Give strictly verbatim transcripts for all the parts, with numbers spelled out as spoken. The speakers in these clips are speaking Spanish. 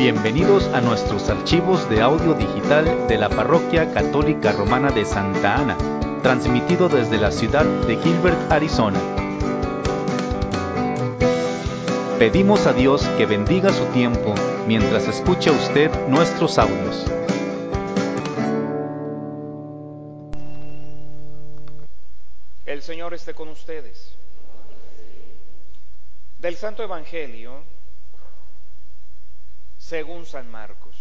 Bienvenidos a nuestros archivos de audio digital de la Parroquia Católica Romana de Santa Ana, transmitido desde la ciudad de Gilbert, Arizona. Pedimos a Dios que bendiga su tiempo mientras escucha usted nuestros audios. El Señor esté con ustedes. Del Santo Evangelio según San Marcos.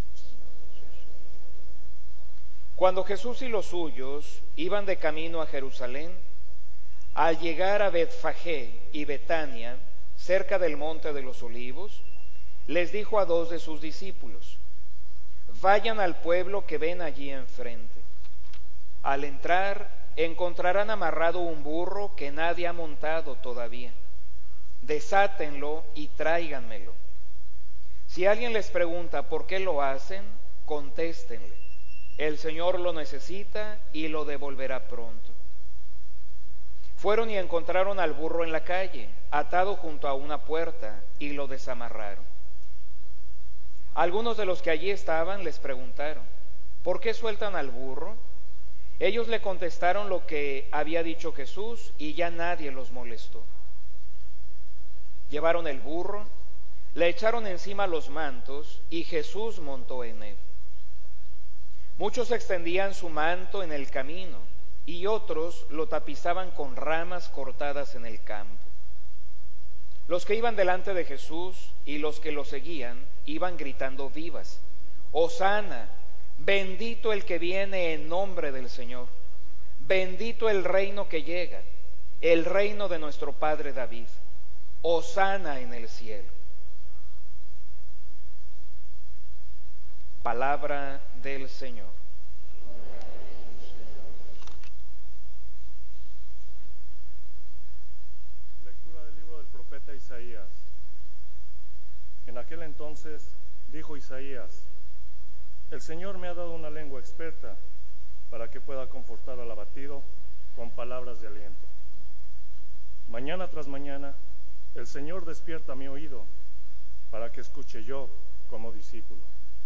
Cuando Jesús y los suyos iban de camino a Jerusalén, al llegar a Betfagé y Betania, cerca del monte de los Olivos, les dijo a dos de sus discípulos: vayan al pueblo que ven allí enfrente. Al entrar, encontrarán amarrado un burro que nadie ha montado todavía. Desátenlo y tráiganmelo. Si alguien les pregunta por qué lo hacen, contéstenle: el Señor lo necesita y lo devolverá pronto. Fueron y encontraron al burro en la calle, atado junto a una puerta, y lo desamarraron. Algunos de los que allí estaban les preguntaron: ¿por qué sueltan al burro? Ellos le contestaron lo que había dicho Jesús, y ya nadie los molestó. Llevaron el burro, le echaron encima los mantos, y Jesús montó en él. Muchos extendían su manto en el camino, y otros lo tapizaban con ramas cortadas en el campo. Los que iban delante de Jesús y los que lo seguían iban gritando vivas: Hosana, bendito el que viene en nombre del Señor, bendito el reino que llega, el reino de nuestro padre David, Hosana en el cielo. Palabra del Señor. Lectura del libro del profeta Isaías. En aquel entonces dijo Isaías: el Señor me ha dado una lengua experta para que pueda confortar al abatido con palabras de aliento. Mañana tras mañana el Señor despierta mi oído para que escuche yo como discípulo.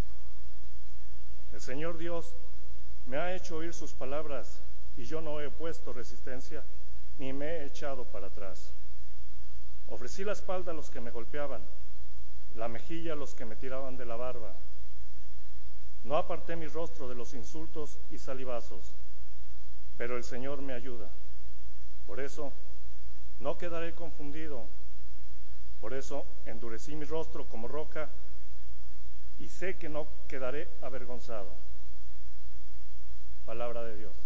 El Señor Dios me ha hecho oír sus palabras, y yo no he puesto resistencia ni me he echado para atrás. Ofrecí la espalda a los que me golpeaban, la mejilla a los que me tiraban de la barba. No aparté mi rostro de los insultos y salivazos, pero el Señor me ayuda. Por eso no quedaré confundido. Por eso endurecí mi rostro como roca y sé que no quedaré avergonzado. Palabra de Dios.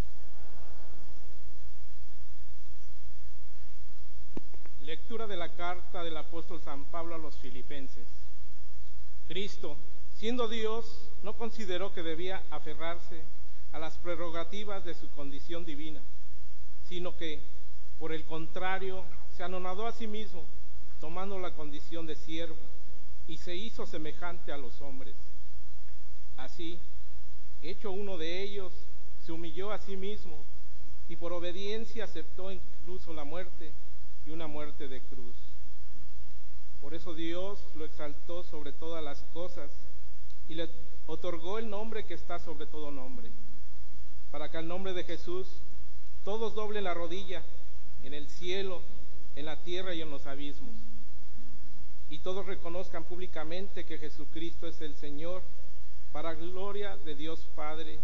Lectura de la carta del apóstol San Pablo a los Filipenses. Cristo, siendo Dios, no consideró que debía aferrarse a las prerrogativas de su condición divina, sino que, por el contrario, se anonadó a sí mismo, tomando la condición de siervo, y se hizo semejante a los hombres. Así, hecho uno de ellos, se humilló a sí mismo, y por obediencia aceptó incluso la muerte, y una muerte de cruz. Por eso Dios lo exaltó sobre todas las cosas, y le otorgó el nombre que está sobre todo nombre, para que al nombre de Jesús todos doblen la rodilla, en el cielo, en la tierra y en los abismos, y todos reconozcan públicamente que Jesucristo es el Señor, para gloria de Dios Padre.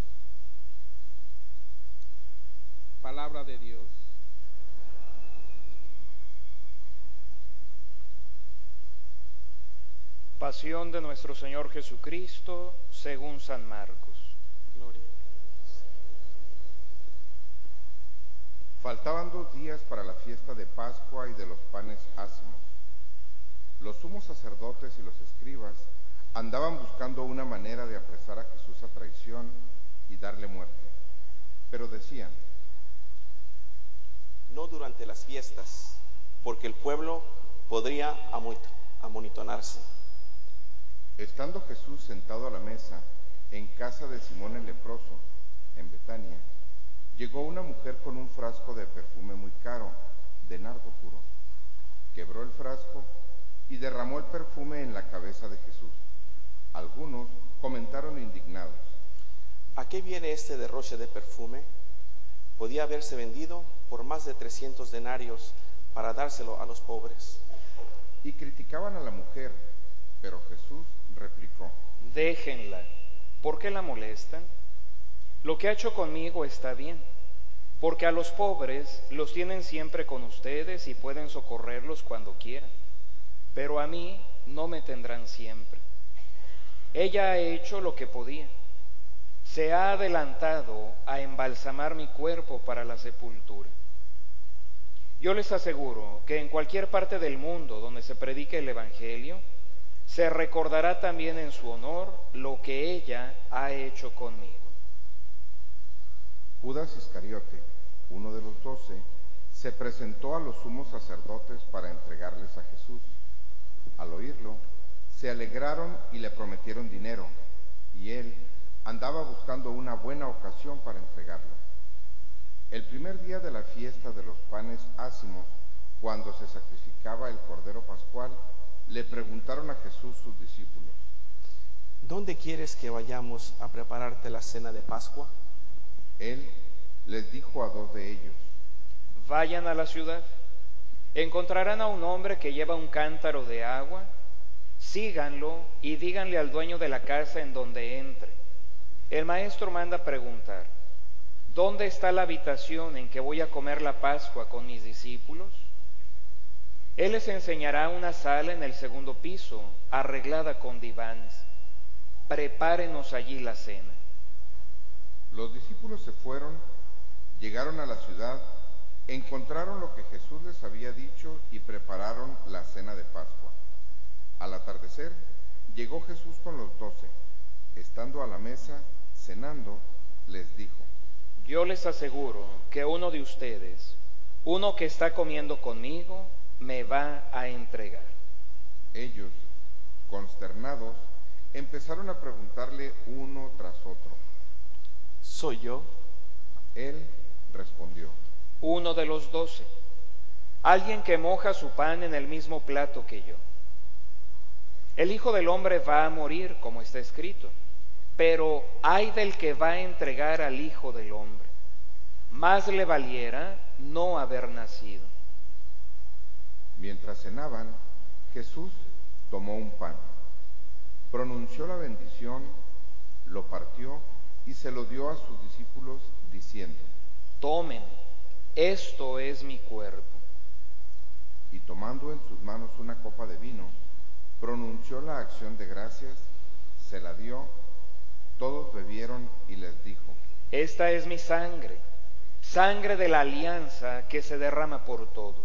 Palabra de Dios. Pasión de nuestro Señor Jesucristo según San Marcos. Gloria. Faltaban dos días para la fiesta de Pascua y de los panes ácimos. Los sumos sacerdotes y los escribas andaban buscando una manera de apresar a Jesús a traición y darle muerte. Pero decían: no durante las fiestas, porque el pueblo podría amontonarse. Estando Jesús sentado a la mesa en casa de Simón el leproso, en Betania, llegó una mujer con un frasco de perfume muy caro, de nardo puro. Quebró el frasco y derramó el perfume en la cabeza de Jesús. Algunos comentaron indignados: ¿a qué viene este derroche de perfume? Podía haberse vendido por más de trescientos denarios para dárselo a los pobres. Y criticaban a la mujer, pero Jesús replicó: déjenla, ¿por qué la molestan? Lo que ha hecho conmigo está bien, porque a los pobres los tienen siempre con ustedes y pueden socorrerlos cuando quieran, pero a mí no me tendrán siempre. Ella ha hecho lo que podía. Se ha adelantado a embalsamar mi cuerpo para la sepultura. Yo les aseguro que en cualquier parte del mundo donde se predique el Evangelio, se recordará también en su honor lo que ella ha hecho conmigo. Judas Iscariote, uno de los doce, se presentó a los sumos sacerdotes para entregarles a Jesús. Al oírlo, se alegraron y le prometieron dinero, y él andaba buscando una buena ocasión para entregarlo. El primer día de la fiesta de los panes ácimos, cuando se sacrificaba el Cordero Pascual, le preguntaron a Jesús sus discípulos: ¿dónde quieres que vayamos a prepararte la cena de Pascua? Él les dijo a dos de ellos: vayan a la ciudad, encontrarán a un hombre que lleva un cántaro de agua, síganlo y díganle al dueño de la casa en donde entre: el maestro manda preguntar, ¿dónde está la habitación en que voy a comer la Pascua con mis discípulos? Él les enseñará una sala en el segundo piso, arreglada con divanes. Prepárenos allí la cena. Los discípulos se fueron, llegaron a la ciudad, encontraron lo que Jesús les había dicho y prepararon la cena de Pascua. Al atardecer, llegó Jesús con los doce. Estando a la mesa, cenando, les dijo: yo les aseguro que uno de ustedes, uno que está comiendo conmigo, me va a entregar. Ellos, consternados, empezaron a preguntarle uno tras otro: ¿soy yo? Él respondió: uno de los doce, alguien que moja su pan en el mismo plato que yo. El Hijo del Hombre va a morir, como está escrito, pero ay del que va a entregar al Hijo del Hombre. Más le valiera no haber nacido. Mientras cenaban, Jesús tomó un pan, pronunció la bendición, lo partió y se lo dio a sus discípulos diciendo: tomen, esto es mi cuerpo. Y tomando en sus manos una copa de vino, pronunció la acción de gracias, se la dio, todos bebieron y les dijo: esta es mi sangre, sangre de la alianza que se derrama por todos.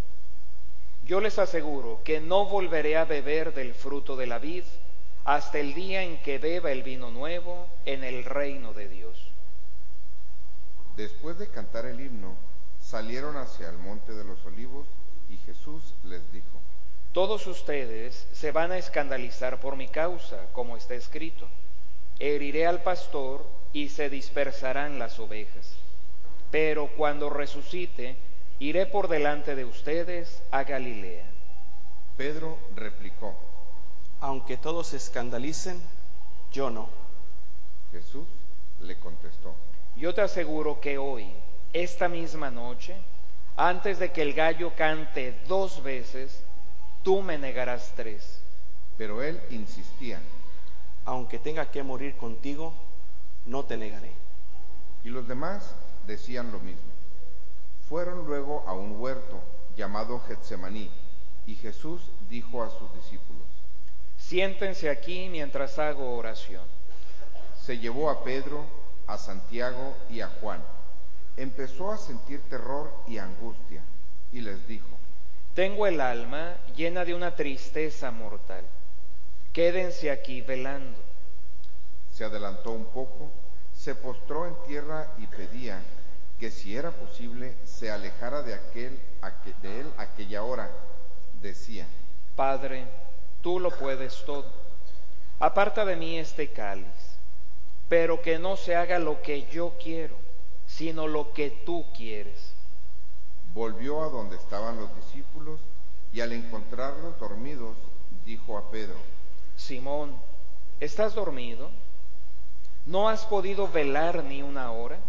Yo les aseguro que no volveré a beber del fruto de la vid hasta el día en que beba el vino nuevo en el reino de Dios. Después de cantar el himno, salieron hacia el monte de los olivos y Jesús les dijo: todos ustedes se van a escandalizar por mi causa, como está escrito: heriré al pastor y se dispersarán las ovejas. Pero cuando resucite, iré por delante de ustedes a Galilea. Pedro replicó: aunque todos se escandalicen, yo no. Jesús le contestó: yo te aseguro que hoy, esta misma noche, antes de que el gallo cante dos veces, tú me negarás tres. Pero él insistía: aunque tenga que morir contigo, no te negaré. Y los demás decían lo mismo. Fueron luego a un huerto llamado Getsemaní, y Jesús dijo a sus discípulos: siéntense aquí mientras hago oración. Se llevó a Pedro, a Santiago y a Juan. Empezó a sentir terror y angustia, y les dijo: tengo el alma llena de una tristeza mortal. Quédense aquí velando. Se adelantó un poco, se postró en tierra y pedía que, si era posible, se alejara de aquel de él aquella hora. Decía: Padre, tú lo puedes todo. Aparta de mí este cáliz, pero que no se haga lo que yo quiero, sino lo que tú quieres. Volvió a donde estaban los discípulos y al encontrarlos dormidos, dijo a Pedro: Simón, ¿estás dormido? ¿No has podido velar ni una hora?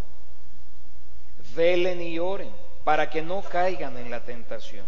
Velen y oren para que no caigan en la tentación.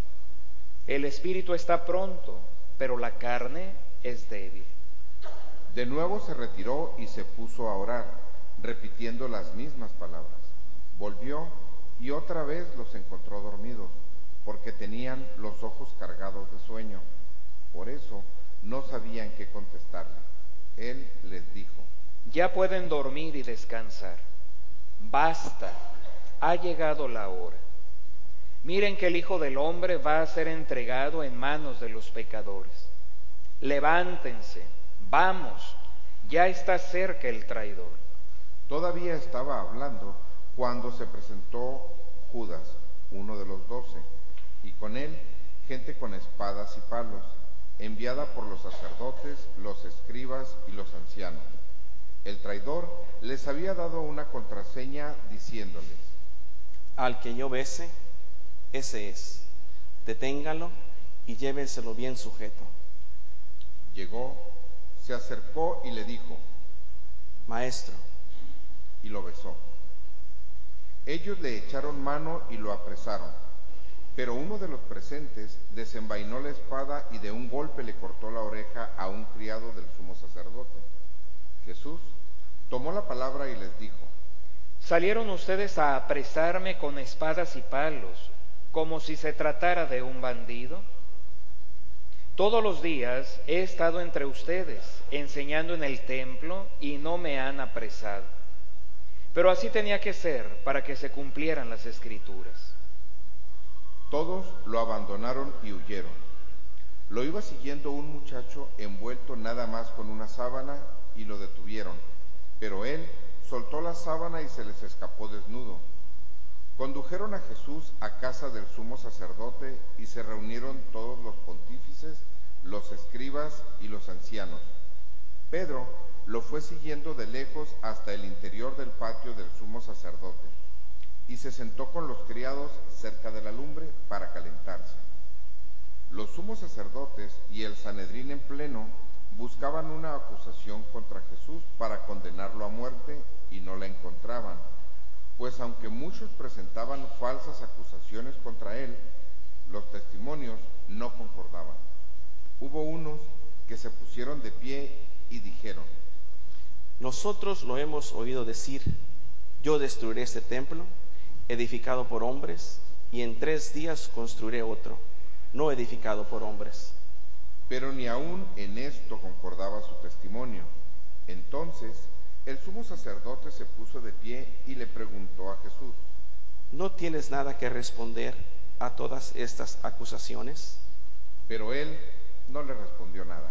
El espíritu está pronto, pero la carne es débil. De nuevo se retiró y se puso a orar, repitiendo las mismas palabras. Volvió y otra vez los encontró dormidos, porque tenían los ojos cargados de sueño. Por eso no sabían qué contestarle. Él les dijo: ya pueden dormir y descansar. Basta, ha llegado la hora. Miren que el Hijo del Hombre va a ser entregado en manos de los pecadores. Levántense, vamos, ya está cerca el traidor. Todavía estaba hablando cuando se presentó Judas, uno de los doce, y con él gente con espadas y palos, enviada por los sacerdotes, los escribas y los ancianos. El traidor les había dado una contraseña diciéndoles: al que yo bese, ese es. Deténganlo y llévenselo bien sujeto. Llegó, se acercó y le dijo: maestro, y lo besó. Ellos le echaron mano y lo apresaron, pero uno de los presentes desenvainó la espada y de un golpe le cortó la oreja a un criado del sumo sacerdote. Jesús tomó la palabra y les dijo: salieron ustedes a apresarme con espadas y palos, como si se tratara de un bandido. Todos los días he estado entre ustedes, enseñando en el templo, y no me han apresado. Pero así tenía que ser para que se cumplieran las Escrituras. Todos lo abandonaron y huyeron. Lo iba siguiendo un muchacho envuelto nada más con una sábana y lo detuvieron, pero él soltó la sábana y se les escapó desnudo. Condujeron a Jesús a casa del sumo sacerdote y se reunieron todos los pontífices, los escribas y los ancianos. Pedro lo fue siguiendo de lejos hasta el interior del patio del sumo sacerdote y se sentó con los criados cerca de la lumbre para calentarse. Los sumos sacerdotes y el Sanedrín en pleno buscaban una acusación contra Jesús para condenarlo a muerte y no la encontraban, pues aunque muchos presentaban falsas acusaciones contra él, los testimonios no concordaban. Hubo unos que se pusieron de pie y dijeron: nosotros lo hemos oído decir: yo destruiré este templo, edificado por hombres, y en tres días construiré otro, no edificado por hombres. Pero ni aun en esto concordaba su testimonio. Entonces el sumo sacerdote se puso de pie y le preguntó a Jesús: ¿no tienes nada que responder a todas estas acusaciones? Pero él no le respondió nada.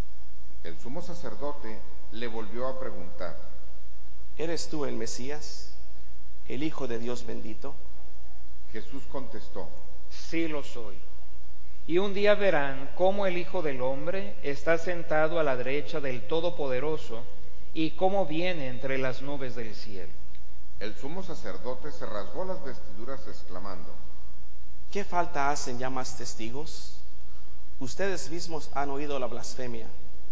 El sumo sacerdote le volvió a preguntar: ¿eres tú el Mesías, el Hijo de Dios bendito? Jesús contestó: sí lo soy. Y un día verán cómo el Hijo del Hombre está sentado a la derecha del Todopoderoso y cómo viene entre las nubes del cielo. El sumo sacerdote se rasgó las vestiduras exclamando: ¿qué falta hacen ya más testigos? Ustedes mismos han oído la blasfemia.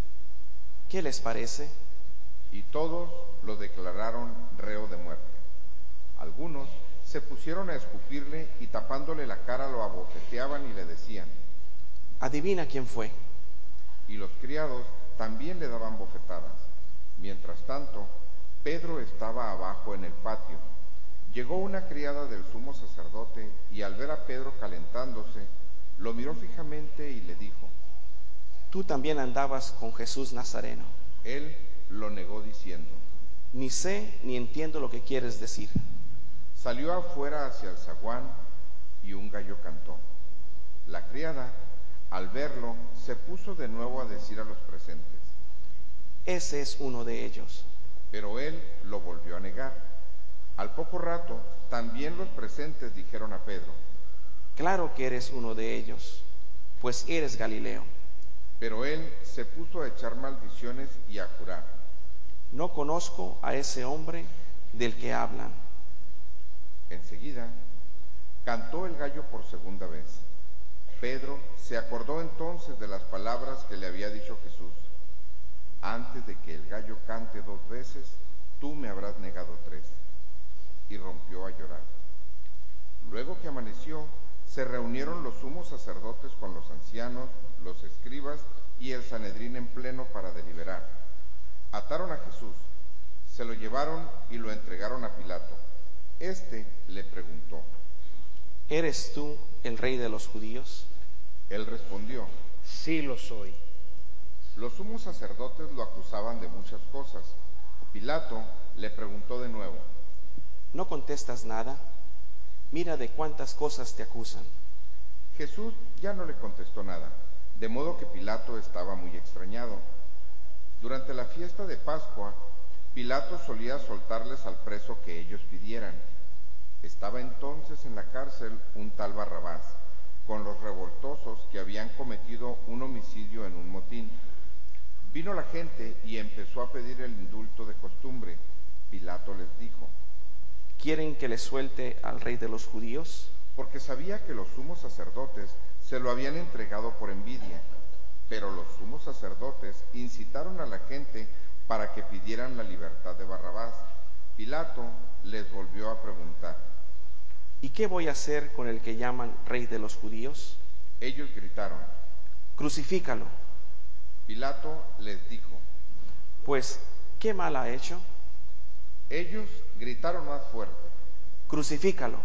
¿Qué les parece? Y todos lo declararon reo de muerte. Algunos se pusieron a escupirle y tapándole la cara lo abofeteaban y le decían: adivina quién fue. Y los criados también le daban bofetadas. Mientras tanto, Pedro estaba abajo en el patio. Llegó una criada del sumo sacerdote y al ver a Pedro calentándose, lo miró fijamente y le dijo: tú también andabas con Jesús Nazareno. Él lo negó diciendo: ni sé ni entiendo lo que quieres decir. Salió afuera hacia el zaguán y un gallo cantó. La criada, al verlo, se puso de nuevo a decir a los presentes: ese es uno de ellos. Pero él lo volvió a negar. Al poco rato, también los presentes dijeron a Pedro: claro que eres uno de ellos, pues eres Galileo. Pero él se puso a echar maldiciones y a jurar: no conozco a ese hombre del que hablan. Enseguida, cantó el gallo por segunda vez. Pedro se acordó entonces de las palabras que le había dicho Jesús: antes de que el gallo cante dos veces, tú me habrás negado tres. Y rompió a llorar. Luego que amaneció, se reunieron los sumos sacerdotes con los ancianos, los escribas y el Sanedrín en pleno para deliberar. Ataron a Jesús, se lo llevaron y lo entregaron a Pilato. Este le preguntó: ¿Eres tú el rey de los judíos? Él respondió: Sí lo soy. Los sumos sacerdotes lo acusaban de muchas cosas. Pilato le preguntó de nuevo: ¿No contestas nada? Mira de cuántas cosas te acusan. Jesús ya no le contestó nada, de modo que Pilato estaba muy extrañado. Durante la fiesta de Pascua, Pilato solía soltarles al preso que ellos pidieran. Estaba entonces en la cárcel un tal Barrabás, con los revoltosos que habían cometido un homicidio en un motín. Vino la gente y empezó a pedir el indulto de costumbre. Pilato les dijo: ¿Quieren que le suelte al rey de los judíos? Porque sabía que los sumos sacerdotes se lo habían entregado por envidia. Pero los sumos sacerdotes incitaron a la gente para que pidieran la libertad de Barrabás. Pilato les volvió a preguntar: ¿Y qué voy a hacer con el que llaman rey de los judíos? Ellos gritaron: Crucifícalo. Pilato les dijo: Pues, ¿qué mal ha hecho? Ellos gritaron más fuerte: Crucifícalo.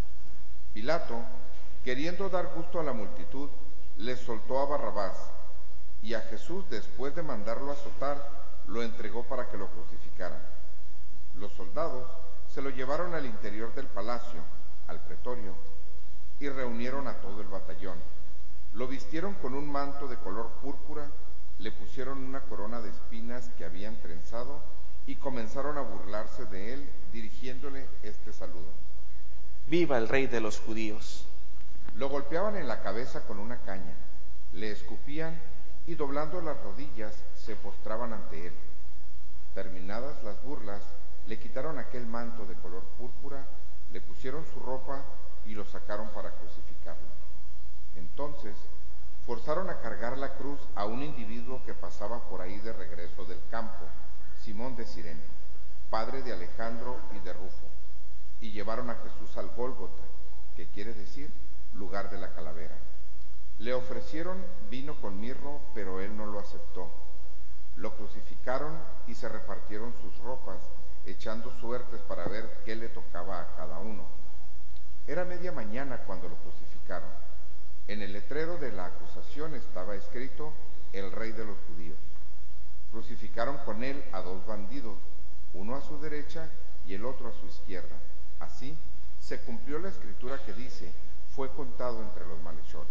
Pilato, queriendo dar gusto a la multitud, les soltó a Barrabás, y a Jesús, después de mandarlo azotar, lo entregó para que lo crucificaran. Los soldados se lo llevaron al interior del palacio, al pretorio, y reunieron a todo el batallón. Lo vistieron con un manto de color púrpura, le pusieron una corona de espinas que habían trenzado y comenzaron a burlarse de él, dirigiéndole este saludo: ¡Viva el rey de los judíos! Lo golpeaban en la cabeza con una caña, le escupían y doblando las rodillas se postraban ante él. Terminadas las burlas, le quitaron aquel manto de color púrpura, le pusieron su ropa y lo sacaron para crucificarlo. Entonces forzaron a cargar la cruz a un individuo que pasaba por ahí de regreso del campo, Simón de Cirene, padre de Alejandro y de Rufo, y llevaron a Jesús al Gólgota, que quiere decir lugar de la calavera. Le ofrecieron vino con mirro, pero él no lo aceptó. Lo crucificaron y se repartieron sus ropas, echando suertes para ver qué le tocaba a cada uno. Era media mañana cuando lo crucificaron. En el letrero de la acusación estaba escrito: el rey de los judíos. Crucificaron con él a dos bandidos, uno a su derecha y el otro a su izquierda. Así se cumplió la escritura que dice: fue contado entre los malhechores.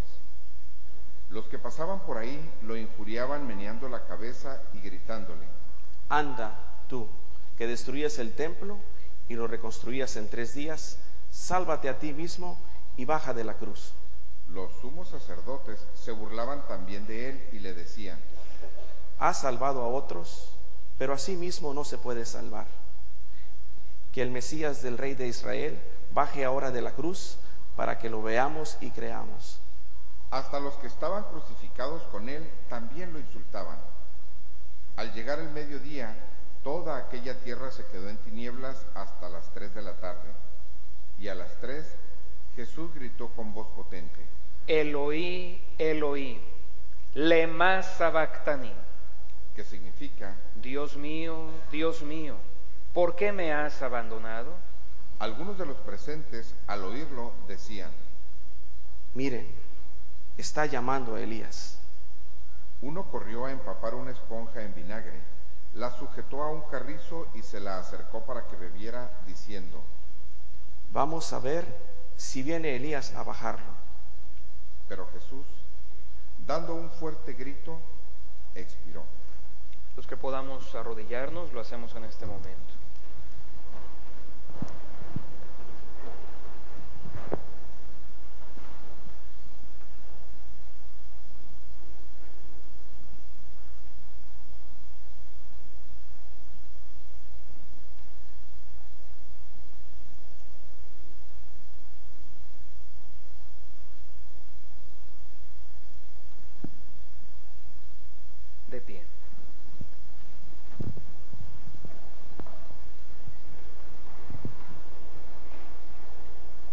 Los que pasaban por ahí lo injuriaban meneando la cabeza y gritándole: Anda, tú, que destruyes el templo y lo reconstruías en tres días, sálvate a ti mismo y baja de la cruz. Los sumos sacerdotes se burlaban también de él y le decían: Has salvado a otros, pero a sí mismo no se puede salvar. Que el Mesías del Rey de Israel baje ahora de la cruz para que lo veamos y creamos. Hasta los que estaban crucificados con él también lo insultaban. Al llegar el mediodía, toda aquella tierra se quedó en tinieblas hasta las tres de la tarde. Y a las tres, Jesús gritó con voz potente: Eloí, Eloí, lema sabactani, que significa: Dios mío, Dios mío, ¿por qué me has abandonado? Algunos de los presentes, al oírlo, decían: Miren, está llamando a Elías. Uno corrió a empapar una esponja en vinagre, la sujetó a un carrizo y se la acercó para que bebiera, diciendo: Vamos a ver si viene Elías a bajarlo. Pero Jesús, dando un fuerte grito, expiró. Los que podamos arrodillarnos, lo hacemos en este momento. De pie.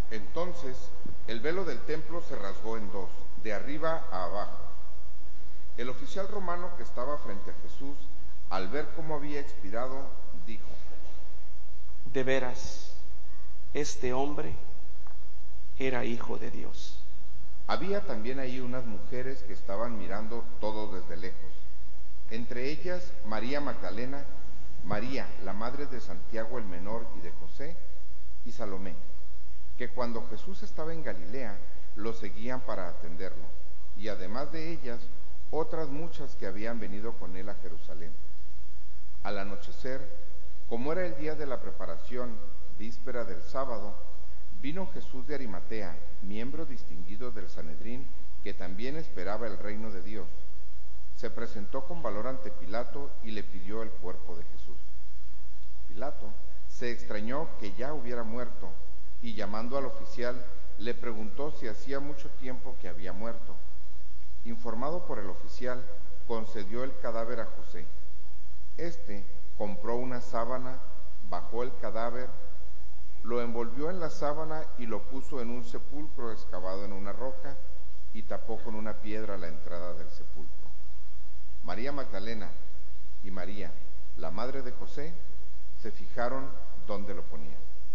Entonces el velo del templo se rasgó en dos, de arriba a abajo. El oficial romano que estaba frente a Jesús, al ver cómo había expirado, dijo: De veras, este hombre era hijo de Dios. Había también ahí unas mujeres que estaban mirando todo desde lejos. Entre ellas María Magdalena, María, la madre de Santiago el menor y de José, y Salomé, que cuando Jesús estaba en Galilea lo seguían para atenderlo, y además de ellas otras muchas que habían venido con él a Jerusalén. Al anochecer, como era el día de la preparación, víspera del sábado, vino Jesús de Arimatea, miembro distinguido del Sanedrín, que también esperaba el reino de Dios. Se presentó con valor ante Pilato y le pidió el cuerpo de Jesús. Pilato se extrañó que ya hubiera muerto, y llamando al oficial le preguntó si hacía mucho tiempo que había muerto. Informado por el oficial, concedió el cadáver a José. Este compró una sábana, bajó el cadáver, lo envolvió en la sábana y lo puso en un sepulcro excavado en una roca y tapó con una piedra la entrada del sepulcro. María Magdalena y María, la madre de José, se fijaron dónde lo ponían.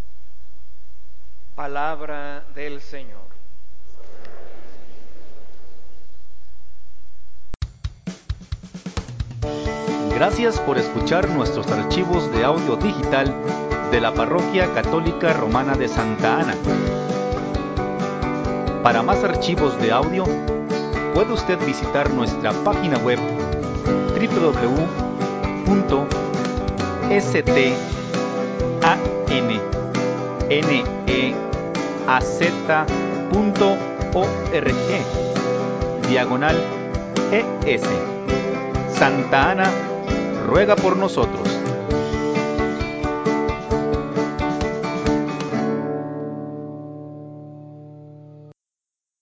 Palabra del Señor. Gracias por escuchar nuestros archivos de audio digital de la Parroquia Católica Romana de Santa Ana. Para más archivos de audio, puede usted visitar nuestra página web doble u doble u doble u punto stanneaz punto org diagonal es. Santa Ana ruega por nosotros.